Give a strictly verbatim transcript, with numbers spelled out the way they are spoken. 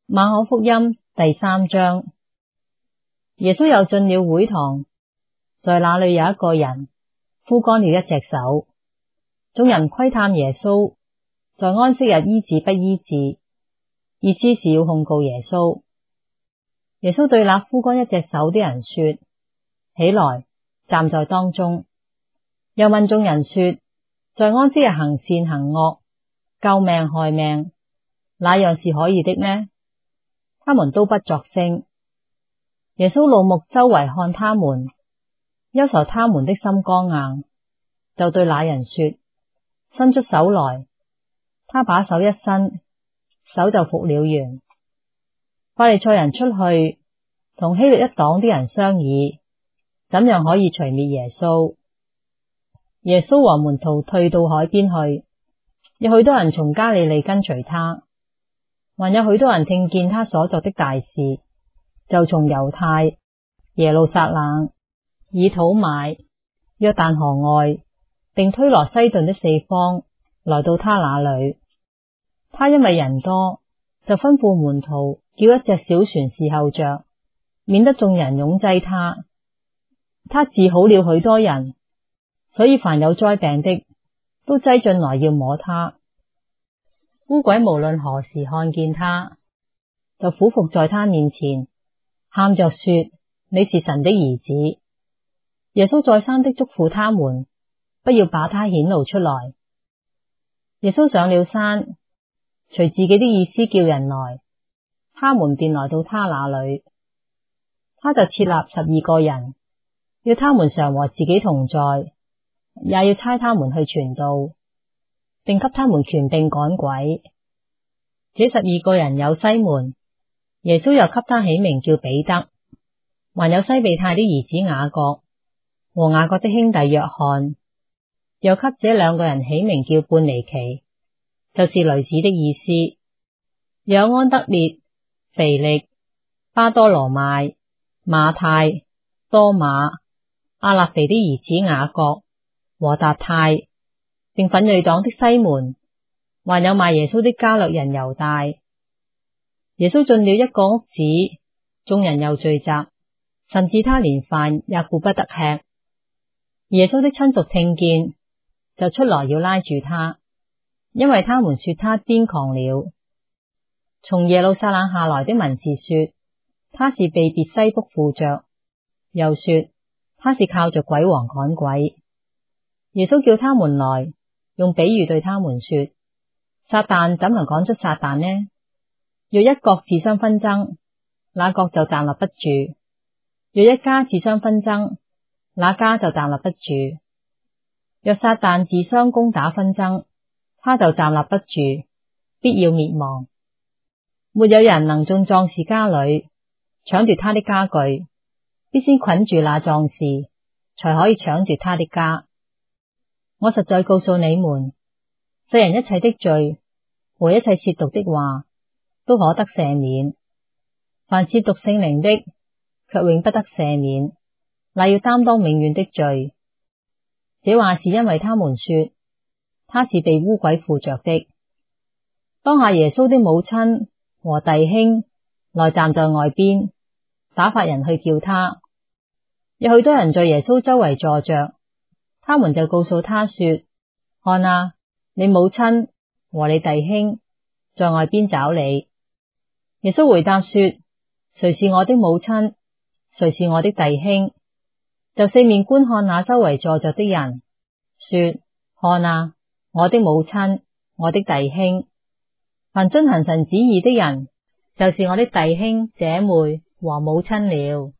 馬可福音第三章。耶穌又進了會堂，在那裏有一個人枯乾了一隻手，眾人窺探耶穌在安息日醫治不醫治，意思是要控告耶穌。耶穌對那枯乾一隻手的人說：起來，站在當中。又問眾人說：在安息日行善行惡，救命害命，哪樣是可以的呢？他們都不作聲。耶穌怒目周圍看他們，憂愁他們的心剛硬，就對那人說：伸出手來。他把手一伸，手就復了原。法利賽人出去，同希律一黨的人商議，怎樣可以除滅耶穌。耶穌和門徒退到海邊去，有許多人從加利利跟隨他，還有許多人聽見他所作的大事，就從猶太、耶路撒冷、以土買、約旦河外，並推羅西頓的四方，來到他那裏。他因為人多，就吩咐門徒叫一隻小船侍候着，免得眾人擁擠他。他治好了許多人，所以凡有災病的都擠進來要摸他。污鬼無論何時看見他，就俯伏在他面前，喊着說：你是神的兒子。耶穌再三的囑咐他們，不要把他顯露出來。耶穌上了山，隨自己的意思叫人來，他們便來到他那裏。他就設立十二個人，要他們常和自己同在，也要差他們去傳道，並給他們權柄趕鬼。這十二個人有西門，耶穌又給他起名叫彼得，還有西庇太的兒子雅各和雅各的兄弟約翰，又給這兩個人起名叫半尼其，就是雷子的意思。又有安得烈、腓力、巴多羅買、馬太、多馬、亞勒腓的兒子雅各和達太，並奮銳黨的西門，還有賣耶穌的加略人猶大。耶穌進了一個屋子，眾人又聚集，甚至他連飯也顧不得吃。耶穌的親屬聽見，就出來要拉住他，因為他們說他癲狂了。從耶路撒冷下來的文士說他是被別西卜附着，又說他是靠着鬼王趕鬼。耶穌叫他們來，用比喻對他們說：撒旦怎能趕出撒旦呢？若一國自相紛爭，那國就站立不住；若一家自相紛爭，那家就站立不住。若撒旦自相攻打紛爭，他就站立不住，必要滅亡。沒有人能進壯士家裏，搶奪他的家具，必先捆住那壯士，才可以搶奪他的家。我實在告訴你們，世人一切的罪和一切褻瀆的話，都可得赦免；凡褻瀆聖靈的，卻永不得赦免，乃要擔當永遠的罪。這話是因為他們說他是被污鬼附着的。當下耶穌的母親和弟兄來站在外邊，打發人去叫他。有許多人在耶穌周圍坐着，他們就告訴他說：看啊，你母親和你弟兄在外邊找你。耶穌回答說：誰是我的母親？誰是我的弟兄？就四面觀看那周圍坐着的人，說：看啊，我的母親，我的弟兄。凡遵行神旨意的人，就是我的弟兄姐妹和母親了。